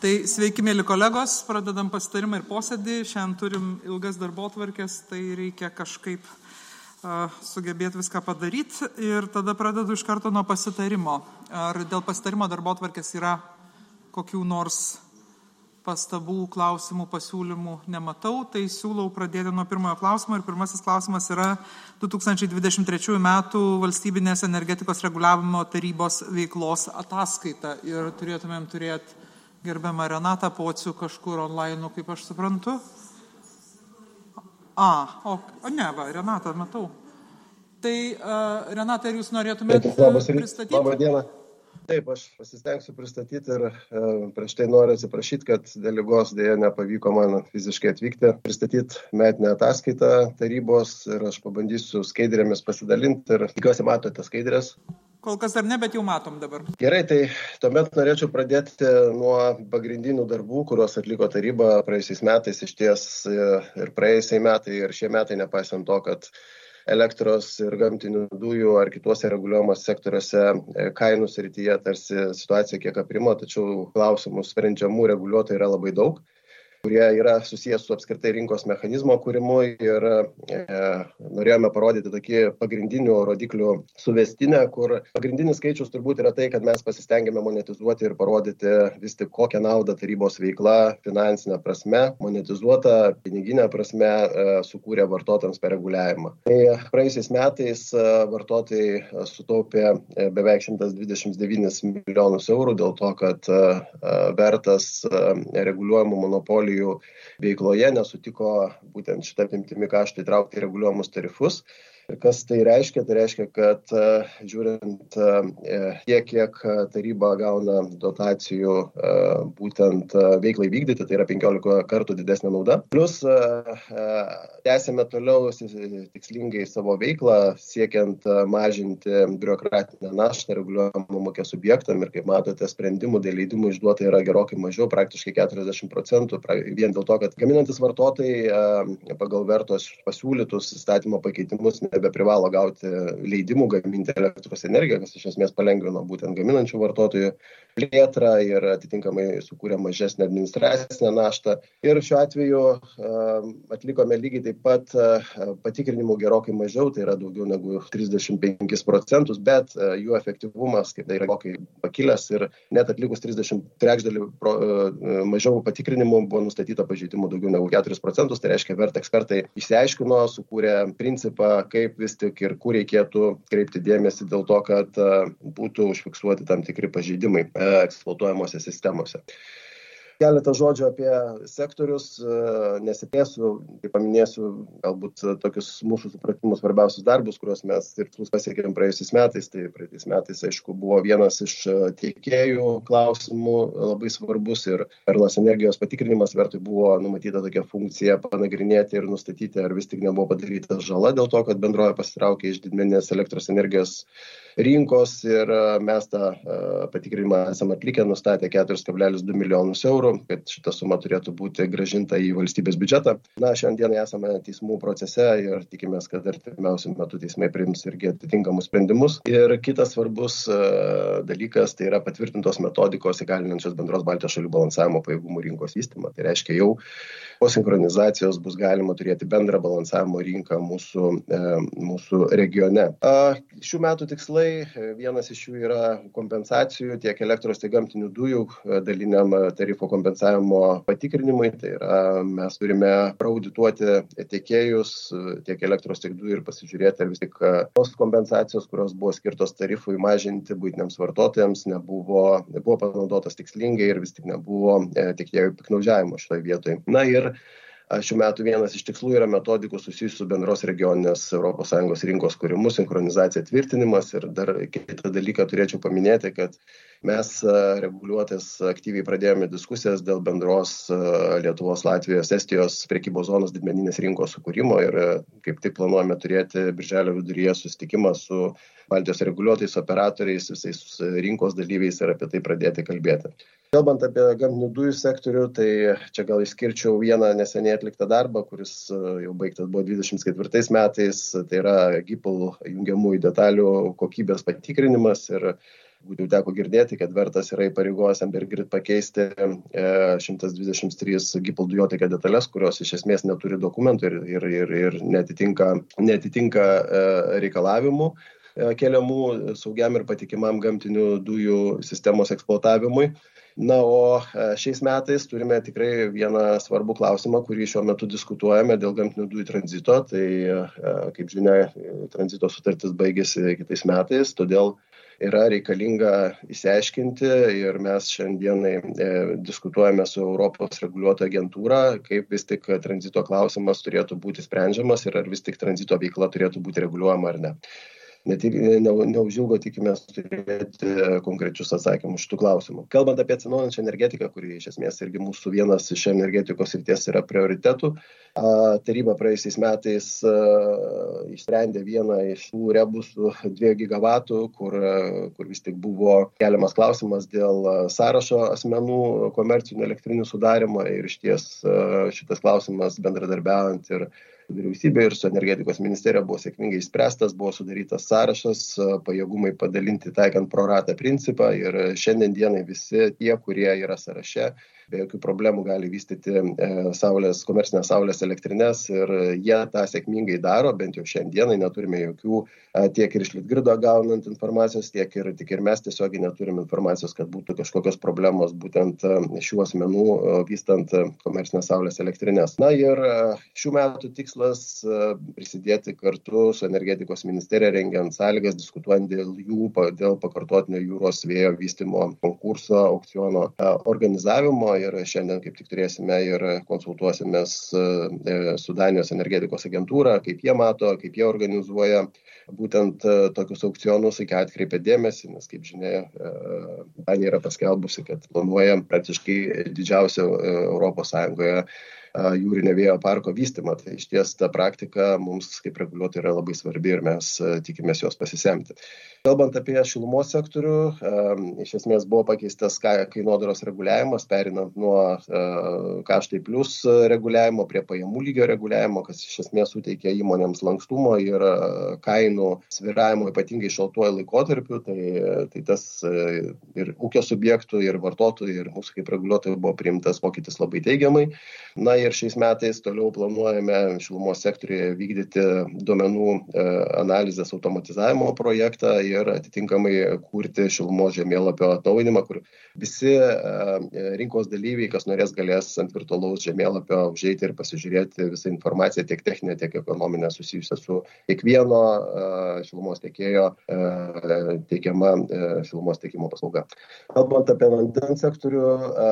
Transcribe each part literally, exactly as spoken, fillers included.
Tai sveiki, mėly kolegos, pradedam pasitarimą ir posėdį. Šiandien turim ilgas darbotvarkės, tai reikia kažkaip uh, sugebėti viską padaryti. Ir tada pradedu iš karto nuo pasitarimo. Ar dėl pasitarimo darbotvarkės yra kokių nors pastabų, klausimų, pasiūlymų? Nematau, tai siūlau pradėti nuo pirmojo klausimo. Ir pirmasis klausimas yra du tūkstančiai dvidešimt trečiųjų metų valstybinės energetikos reguliavimo tarybos veiklos ataskaita. Ir turėtumėm turėti gerbiamą Renatą Pocių kažkur online, kaip aš suprantu. A, o, o ne, va, Renatą matau. Tai, uh, Renata, ar jūs norėtumėte pristatyti? Labą dieną. Taip, aš pasistengsiu pristatyti ir uh, prieš tai noriu atsiprašyti, kad dėl ligos dėja nepavyko man fiziškai atvykti, pristatyti metinę ataskaitą tarybos ir aš pabandysiu skaidrėmis pasidalinti ir tikiuosi matote skaidrės. Kol kas dar ne, bet jau matom dabar. Gerai, tai tuomet norėčiau pradėti nuo pagrindinių darbų, kuriuos atliko taryba praėjusiais metais, iš ties ir praėjusiai metai, ir šie metai, nepaisant to, kad elektros ir gamtinių dujų ar kituose reguliuojamos sektoriuose kainų srityje tarsi situacija kiek aprimo, tačiau klausimų sprendžiamų reguliuotojų yra labai daug, kurie yra susijęs su apskritai rinkos mechanizmo kūrimu ir e, norėjome parodyti tokį pagrindinių rodiklių suvestinę, kur pagrindinis skaičius turbūt yra tai, kad mes pasistengėme monetizuoti ir parodyti vis tik kokią naudą tarybos veikla finansinė prasme, monetizuota piniginė prasme e, sukūrė vartotojams per reguliavimą. Tai praėjusiais metais e, vartotojai sutaupė e, beveik šimtas dvidešimt devynis milijonus eurų dėl to, kad e, vertas e, reguliuojamų monopolijų veikloje nesutiko būtent šitą apimtimi kaštų įtraukti į reguliuojamus tarifus. Ir kas tai reiškia? Tai reiškia, kad žiūrint tiek, kiek taryba gauna dotacijų būtent veiklai vykdyti, tai yra penkiolika kartų didesnė nauda. Plus tęsėme toliau tikslingai savo veiklą, siekiant mažinti biurokratinę naštą reguliuojamų mokė subjektam ir kaip matote, sprendimų dėl leidimų išduota yra gerokai mažiau, praktiškai keturiasdešimt procentų, vien dėl to, kad gaminantis vartotojai pagal vertos pasiūlytus įstatymo pakeitimus nebeprivalo gauti leidimų gaminti elektros energiją, kas iš esmės palengvino būtent gaminančių vartotojų plėtrą ir atitinkamai sukūrė mažesnę administracinę naštą. Ir šiuo atveju atlikome lygiai taip pat patikrinimų gerokai mažiau, tai yra daugiau negu trisdešimt penkis procentus, bet jų efektyvumas kaip tai yra gerokai pakilęs ir net atlikus trisdešimt trečdalį pro, mažiau patikrinimų buvo nustatyta pažeidimų daugiau negu keturis procentus, tai reiškia vert ekspertai išsiaiškino, sukūrė principą, kaip vis tik ir kur reikėtų kreipti dėmesį dėl to, kad būtų užfiksuoti tam tikri pažeidimai eksploatuojamose sistemose. Keletą žodžių apie sektorius, nesipėsiu, tai paminėsiu galbūt tokius mūsų supratimus svarbiausius darbus, kuriuos mes tikslus pasiekėm praėjusiais metais. Tai praėjusiais metais, aišku, buvo vienas iš tiekėjų klausimų labai svarbus ir Perlas energijos patikrinimas vertui buvo numatyta tokia funkcija panagrinėti ir nustatyti, ar vis tik nebuvo padaryta žala dėl to, kad bendrovė pasitraukė iš didmeninės elektros energijos rinkos ir mes tą patikrinimą esame atlikę, nustatę keturis kablelis du milijonus eurų, kad šita suma turėtų būti grąžinta į valstybės biudžetą. Na, šiandien esame teismų procese ir tikimės, kad artimiausiu metu teismai priims irgi atitinkamus sprendimus. Ir kitas svarbus dalykas, tai yra patvirtintos metodikos įgalinančios bendros Baltijos šalių balansavimo pajėgumų rinkos vystymą. Tai reiškia, jau po sinchronizacijos bus galima turėti bendrą balansavimo rinką mūsų, e, mūsų regione. A, šių metų tikslai, vienas iš jų yra kompensacijų tiek elektros, tiek gamtinių dujų daliniam tarifo kompensavimo patikrinimui. Tai yra, mes turime praudituoti tiekėjus tiek elektros, tiek dujų ir pasižiūrėti, ar vis tik tos kompensacijos, kurios buvo skirtos tarifui mažinti buitiniams vartotojams, nebuvo, nebuvo panaudotas tikslingai ir vis tik nebuvo tiekėjų piknaudžiavimo šitoje vietoje. Na ir šių metų vienas iš tikslų yra metodikų susijusių su bendros regioninės Europos Sąjungos rinkos kūrimu, sinchronizacija, tvirtinimas. Ir dar kitą dalyką turėčiau paminėti, kad mes reguliuotis aktyviai pradėjome diskusijas dėl bendros Lietuvos, Latvijos, Estijos prekybos zonos didmeninės rinkos sukūrimo ir kaip tik planuojame turėti birželio viduryje susitikimą su Baltijos reguliuotojais, operatoriais, visais rinkos dalyviais ir apie tai pradėti kalbėti. Kalbant apie gamtinių dujų sektorių, tai čia gal išskirčiau vieną neseniai atliktą darbą, kuris jau baigtas buvo dvidešimt ketvirtais metais, tai yra G I P L jungiamųjų detalių kokybės patikrinimas ir Būtų teko girdėti, kad Vertas yra įpareigojęs Ambergrid pakeisti šimtas dvidešimt trys Gipl dujotiekio detalės, kurios iš esmės neturi dokumentų ir, ir, ir, ir netitinka, netitinka reikalavimų keliamų saugiam ir patikimam gamtinių dujų sistemos eksploatavimui. Na, o šiais metais turime tikrai vieną svarbų klausimą, kurį šiuo metu diskutuojame dėl gamtinių dujų tranzito. Tai, kaip žinia, tranzito sutartis baigėsi kitais metais, todėl yra reikalinga įsiaiškinti ir mes šiandienai e, diskutuojame su Europos reguliuotojo agentūra, kaip vis tik tranzito klausimas turėtų būti sprendžiamas ir ar vis tik tranzito veikla turėtų būti reguliuojama ar ne. Neužilgo tikimės turėti konkrečius atsakymus šitų klausimų. Kalbant apie atsinaujinančią energetiką, kuri iš esmės irgi mūsų vienas iš energetikos srities yra prioritetų, taryba praėjusiais metais išsprendė vieną iš tų rebusų dviejų gigavatų, kur, kur vis tik buvo keliamas klausimas dėl sąrašo asmenų komercinių elektrinių sudarimo ir išties šitas klausimas bendradarbiaujant ir vyriausybė ir su energetikos ministerija buvo sėkmingai išspręstas, buvo sudarytas sąrašas, pajėgumai padalinti taikant pro rata principą ir šiandien dienai visi tie, kurie yra sąraše, be jokių problemų gali vystyti saulės, komercinės saulės elektrinės ir jie tą sėkmingai daro, bent jau šiandienai neturime jokių tiek ir iš Litgrido gaunant informacijos, tiek ir, tiek ir mes tiesiogiai neturime informacijos, kad būtų kažkokios problemos būtent šių asmenų vystant komercinės saulės elektrinės. Na ir šių metų tikslas prisidėti kartu su energetikos ministerija rengiant sąlygas, diskutuojant dėl jų, dėl pakartotinio jūros vėjo vystymo konkurso, aukciono organizavimo. Ir šiandien kaip tik turėsime ir konsultuosimės su Danijos energetikos agentūra, kaip jie mato, kaip jie organizuoja būtent tokius aukcionus, į ką atkreipia dėmesį, nes kaip žinia, Danija yra paskelbusi, kad planuoja praktiškai didžiausio Europos Sąjungoje jūrinio vėjo parko vystymą. Tai iš ties ta praktika mums kaip reguliuotojai yra labai svarbi ir mes tikimės jos pasisemti. Kalbant apie šilumos sektorių, iš esmės buvo pakeistas kainodaros reguliavimas, perinant nuo kaštai plus reguliavimo prie pajamų lygio reguliavimo, kas iš esmės suteikia įmonėms lankstumo ir kainų svyravimo ypatingai šaltuoju laikotarpiu. Tai, tai tas ir ūkio subjektų, ir vartotojų, ir mūsų kaip reguliuotojų buvo priimtas pokytis labai teigiamai. Na ir šiais metais toliau planuojame šilumos sektoriuje vykdyti duomenų analizės automatizavimo projektą ir atitinkamai kurti šilumos žemėlapio atnaujinimą, kur visi rinkos dalyviai, kas norės, galės ant virtualaus žemėlapio užeiti ir pasižiūrėti visą informaciją, tiek techninę, tiek ekonominę susijusią su kiekvieno šilumos tiekėjo teikiama šilumos tiekimo paslauga. Kalbant apie vandens sektorių,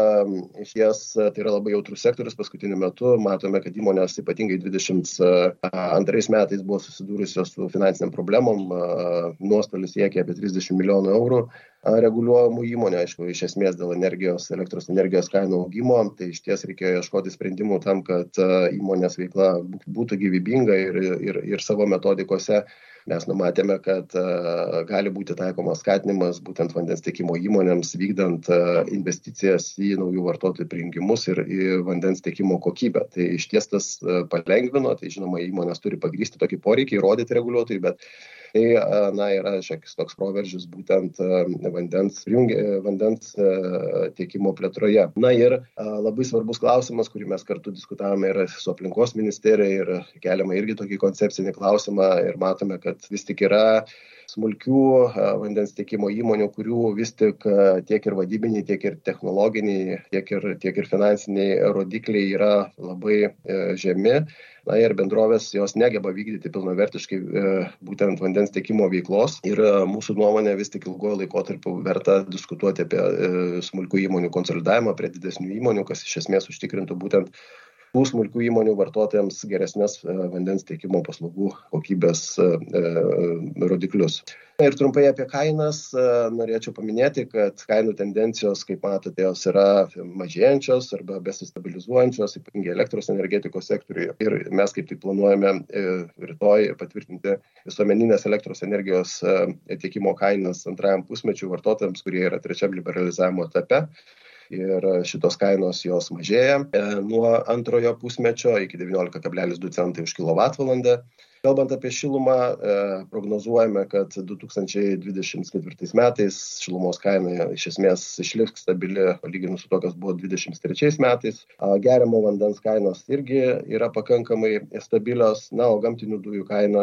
iš ties tai yra labai jautrus sektorius. Paskutiniu metu matome, kad įmonės ypatingai dvidešimt antrais metais buvo susidūrusios su finansiniam problemom, nuostolis siekia apie trisdešimt milijonų eurų reguliuojamų įmonių, aišku, iš esmės dėl energijos, elektros energijos kainų augimo, tai iš ties reikėjo ieškoti sprendimų tam, kad įmonės veikla būtų gyvybinga ir, ir, ir savo metodikose. Mes numatėme, kad uh, gali būti taikomas skatinimas būtent vandens tiekimo įmonėms, vykdant uh, investicijas į naujų vartotojų prijungimus ir į vandens tiekimo kokybę. Tai iš ties tas uh, palengvino, tai žinoma, įmonės turi pagrįsti tokį poreikį, įrodyti reguliuotojui, bet tai uh, na, yra šiek toks proveržis būtent uh, vandens, vandens uh, tiekimo plėtroje. Na ir uh, labai svarbus klausimas, kurį mes kartu diskutavome ir su aplinkos ministerija ir keliame irgi tokį koncepcinį klausimą ir matome, kad vis tik yra smulkių vandens tiekimo įmonių, kurių vis tik tiek ir vadybiniai, tiek ir technologiniai, tiek ir, tiek ir finansiniai rodikliai yra labai žemi. Na ir bendrovės jos negeba vykdyti pilnavertiškai būtent vandens tiekimo veiklos. Ir mūsų nuomonė vis tik ilgojo laikotarpiu verta diskutuoti apie smulkių įmonių konsolidavimą prie didesnių įmonių, kas iš esmės užtikrintų būtent tų smulkių įmonių vartotojams geresnės vandens tiekimo paslaugų kokybės rodiklius. Ir trumpai apie kainas norėčiau paminėti, kad kainų tendencijos, kaip matote, jos yra mažėjančios arba besistabilizuojančios, ypatingai elektros energetikos sektoriuje. Ir mes kaip tik planuojame rytoj patvirtinti visuomeninės elektros energijos tiekimo kainas antrajam pusmečiui vartotojams, kurie yra trečiam liberalizavimo etape. Ir šitos kainos jos mažėja nuo antrojo pusmečio iki devyniolika kablelis du centai už kilovatvalandę. Kalbant apie šilumą, prognozuojame, kad du tūkstančiai dvidešimt ketvirtais metais šilumos kaina iš esmės išliks stabili palyginus su to, kas buvo dvidešimt trečiais metais. Geriamo vandens kainos irgi yra pakankamai stabilios, na, o gamtinių dujų kaina,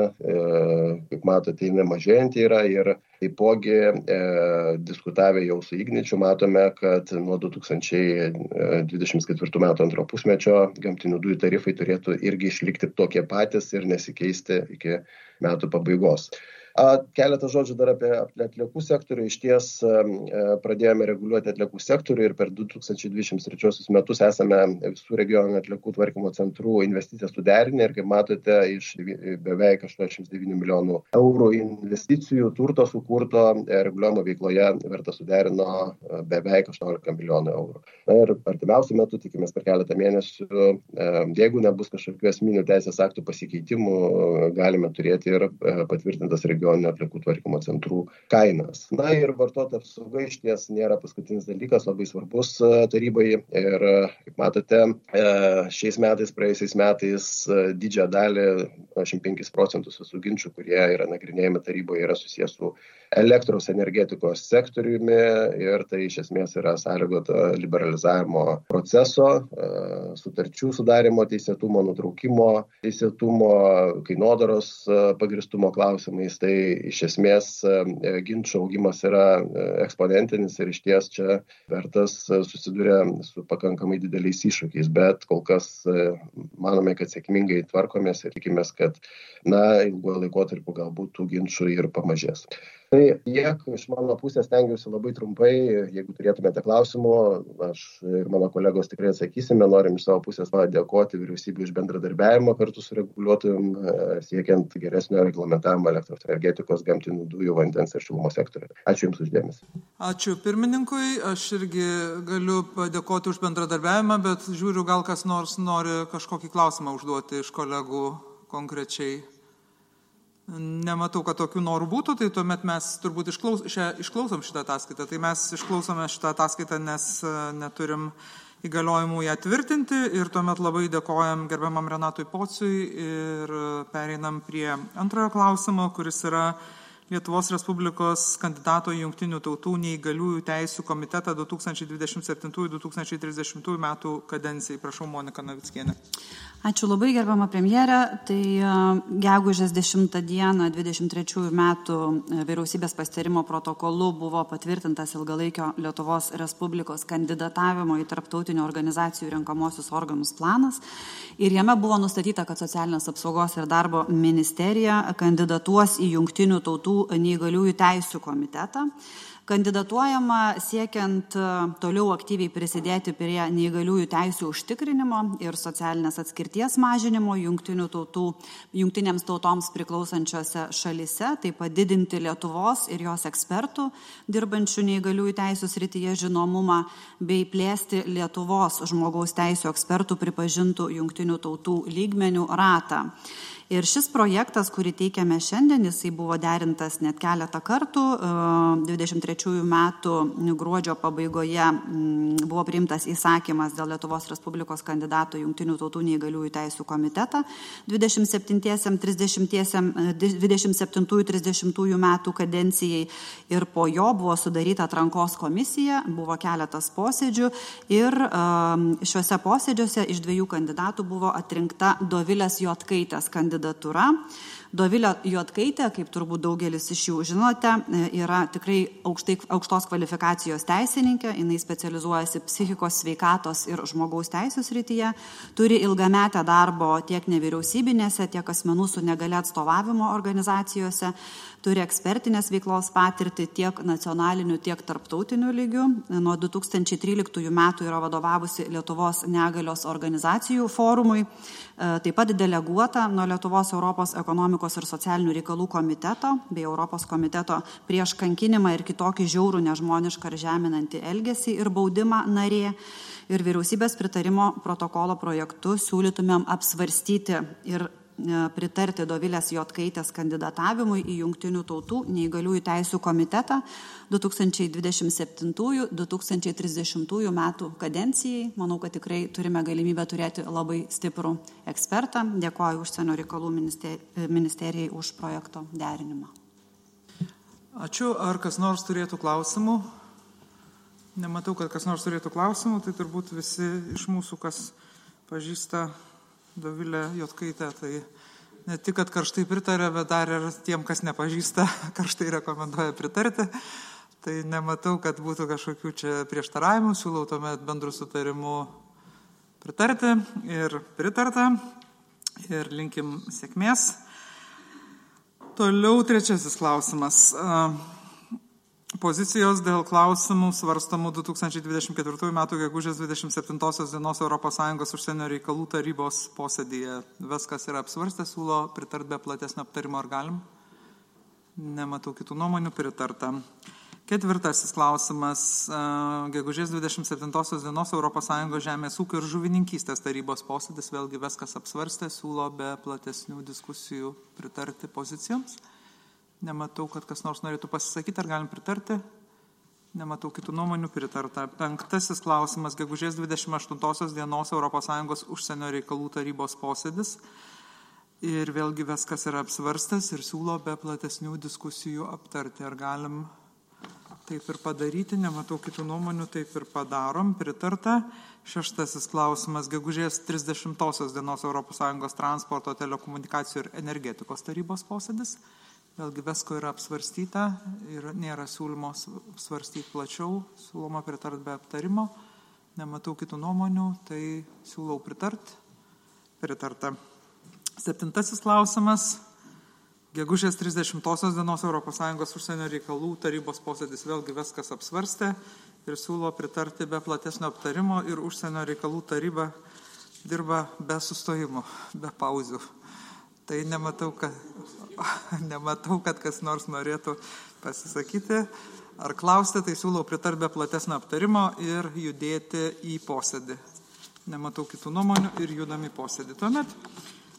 kaip matote, nemažėjanti yra ir taipogi e, diskutavę jau su Igničiu, matome, kad nuo du tūkstančiai dvidešimt ketvirtų metų antro pusmečio gamtinių dujų tarifai turėtų irgi išlikti tokie patys ir nesikeisti iki metų pabaigos. Keletą žodžių dar apie atliekų sektorių. Iš ties pradėjome reguliuoti atliekų sektorių ir per du tūkstančiai dvidešimt trečiuosius metus esame visų regioninių atliekų tvarkymo centrų investicijas suderinę ir, kaip matote, iš beveik aštuoniasdešimt devynių milijonų eurų investicijų turto sukurto reguliuojamo veikloje vertę suderino beveik aštuoniolika milijonų eurų. Na ir artimiausiu metu, tikimės per keletą mėnesių, jeigu nebus kažkokių esminių teisės aktų pasikeitimų, galime turėti ir patvirtintas regionų atliekų tvarkymo centrų kainas. Na ir vartotojų apsauga iš ties nėra paskutinis dalykas, labai svarbus tarybai ir, kaip matote, šiais metais, praėjusiais metais didžiąją dalį, aštuoniasdešimt penkis procentus visų ginčų, kurie yra nagrinėjami taryboje, yra susijęs su elektros energetikos sektoriumi ir tai iš esmės yra sąlygota liberalizavimo proceso, sutarčių sudarimo teisėtumo, nutraukimo teisėtumo, kainodaros pagrįstumo klausimais. Tai iš esmės ginčų augimas yra eksponentinis ir iš ties čia vertas susiduria su pakankamai dideliais iššūkiais, bet kol kas manome, kad sėkmingai tvarkomės ir tikimės, kad na, ilguoju laikotarpiu galbūt tų ginčų ir pamažės. Tai tiek iš mano pusės stengiausi labai trumpai, jeigu turėtumėte klausimų, aš ir mano kolegos tikrai atsakysime, norim iš savo pusės padėkoti vyriausybei už bendradarbiavimą kartu su reguliuotojum, siekiant geresnio reglamentavimo elektros energetikos, gamtinių dujų, vandens ir šilumos sektoriuje. Ačiū Jums už dėmesį. Ačiū pirmininkui, aš irgi galiu padėkoti už bendradarbiavimą, bet žiūriu, gal kas nors nori kažkokį klausimą užduoti iš kolegų konkrečiai. Nematau, kad tokių norų būtų, tai tuomet mes turbūt išklaus, šia, išklausom šitą ataskaitą. Tai mes išklausome šitą ataskaitą, nes neturim įgaliojimų ją tvirtinti ir tuomet labai dėkojam gerbiamam Renatui Pociui ir pereinam prie antrojo klausimo, kuris yra Lietuvos Respublikos kandidato į Jungtinių tautų neįgaliųjų teisių komitetą du tūkstančiai dvidešimt septintų - du tūkstančiai trisdešimtų metų kadencijai. Prašau, Monika Navickienė. Ačiū labai, gerbiama premjerė. Tai gegužės dešimtą dieną dvidešimt trečiųjų metų vyriausybės pasitarimo protokolu buvo patvirtintas ilgalaikio Lietuvos Respublikos kandidatavimo į tarptautinių organizacijų renkamosius organus planas. Ir jame buvo nustatyta, kad socialinės apsaugos ir darbo ministerija kandidatuos į Jungtinių tautų neįgaliųjų teisių komitetą. Kandidatuojama siekiant toliau aktyviai prisidėti prie neįgaliųjų teisių užtikrinimo ir socialinės atskirties mažinimo jungtinių tautų, jungtinėms tautoms priklausančiose šalise, taip pat didinti Lietuvos ir jos ekspertų dirbančių neįgaliųjų teisių srityje žinomumą bei plėsti Lietuvos žmogaus teisių ekspertų pripažintų jungtinių tautų lygmenių ratą. Ir šis projektas, kurį teikiame šiandien, jisai buvo derintas net keletą kartų. dvidešimt trečiųjų metų gruodžio pabaigoje buvo priimtas įsakymas dėl Lietuvos Respublikos kandidato Jungtinių tautų neįgaliųjų teisių komitetą dvidešimt septintų - trisdešimtų metų kadencijai ir po jo buvo sudaryta atrankos komisija, buvo keletas posėdžių ir šiuose posėdžiuose iš dviejų kandidatų buvo atrinkta Dovilės Juodkaitės kandidatūra. Dovilė Juodkaitė, kaip turbūt daugelis iš jų žinote, yra tikrai aukštai, aukštos kvalifikacijos teisininkė, jinai specializuojasi psichikos sveikatos ir žmogaus teisų srityje, turi ilgametę darbo tiek nevyriausybinėse, tiek asmenų su negalia atstovavimo organizacijose, turi ekspertinės veiklos patirtį tiek nacionaliniu, tiek tarptautiniu lygiu. Nuo du tūkstančiai tryliktųjų metų yra vadovavusi Lietuvos negalios organizacijų forumui, taip pat deleguota nuo Lietuvos Europos ekonomikos ir socialinių reikalų komiteto bei Europos komiteto prieš kankinimą ir kitokį žiaurų, nežmonišką ir žeminantį elgesį ir baudimą narė. Ir vyriausybės pritarimo protokolo projektu siūlytumėm apsvarstyti ir pritarti Dovilės Jotkaitės kandidatavimui į Jungtinių tautų neįgaliųjų teisių komitetą du tūkstančiai dvidešimt septintų - du tūkstančiai trisdešimtų metų kadencijai. Manau, kad tikrai turime galimybę turėti labai stiprų ekspertą. Dėkoju Užsienio reikalų ministerijai už projekto derinimą. Ačiū. Ar kas nors turėtų klausimų? Nematau, kad kas nors turėtų klausimų, tai turbūt visi iš mūsų, kas pažįsta Dovilę Jotkaitę, tai ne tik, kad karštai pritarė, bet dar ir tiem, kas nepažįsta, karštai rekomenduoja pritarti. Tai nematau, kad būtų kažkokių čia prieštaravimų, siūlau tuomet bendrų sutarimų pritarti ir pritarta ir linkim sėkmės. Toliau trečiasis klausimas. Pozicijos dėl klausimų svarstamų du tūkstančiai dvidešimt ketvirtųjų metų gegužės dvidešimt septintosios dienos Europos Sąjungos užsienio reikalų tarybos posėdyje. Viskas yra apsvarstę, siūlo pritarti be platesnio aptarimo, ar galim? Nematau kitų nuomonių, pritarta. Ketvirtasis klausimas. Gegužės dvidešimt septintosios dienos Europos Sąjungos žemės ūkio ir žuvininkystės tarybos posėdis. Vėlgi viskas apsvarstę, siūlo be platesnių diskusijų pritarti pozicijoms. Nematau, kad kas nors norėtų pasisakyti, ar galim pritarti. Nematau kitų nuomonių, pritarta. Penktasis klausimas. Gegužės dvidešimt aštuntosios dienos Europos Sąjungos užsienio reikalų tarybos posėdis. Ir vėlgi viskas yra apsvarstas ir siūlo be platesnių diskusijų aptarti. Ar galim taip ir padaryti? Nematau kitų nuomonių, taip ir padarom. Pritarta. Šeštasis klausimas. Gegužės trisdešimtosios dienos Europos Sąjungos transporto, telekomunikacijų ir energetikos tarybos posėdis. Vėlgi visko yra apsvarstyta ir nėra siūlymo svarstyti plačiau, siūloma pritart be aptarimo. Nematau kitų nuomonių, tai siūlau pritart. Pritarta. Septintasis klausimas. Gegužės trisdešimtosios dienos Europos Sąjungos užsienio reikalų tarybos posėdis. Vėlgi viskas apsvarstė ir siūlo pritarti be platesnio aptarimo ir užsienio reikalų taryba dirba be sustojimo, be pauzių. Tai nematau, kad, nematau, kad kas nors norėtų pasisakyti ar klausti, tai siūlau pritarti be platesnio aptarimo ir judėti į posėdį. Nematau kitų nuomonių ir judam į posėdį. Tuomet